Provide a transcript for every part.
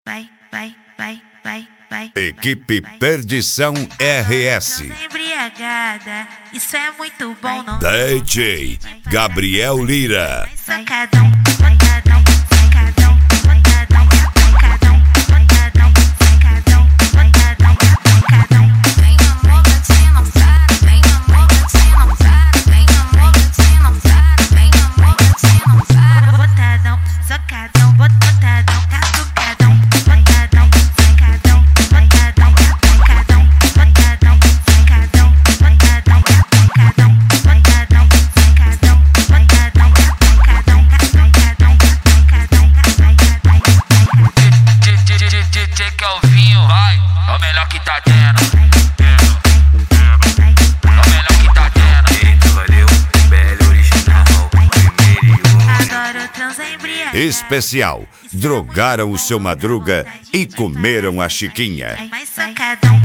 Equipe Perdição RS. Embriagada, isso é muito bom, não? DJ Gabriel Lira. Sacadão. Calvinho, vai, é o melhor que tá tendo. É o melhor que tá tendo. Eita, valeu, belo original, primeiro e único. Agora eu transo embriagada. Especial, drogaram o seu Madruga e comeram a Chiquinha. Mais sacadão.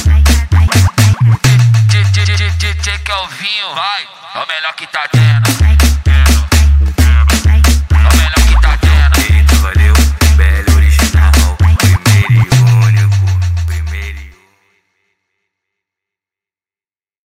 DJ Calvinho, vai, é o melhor que tá tendo.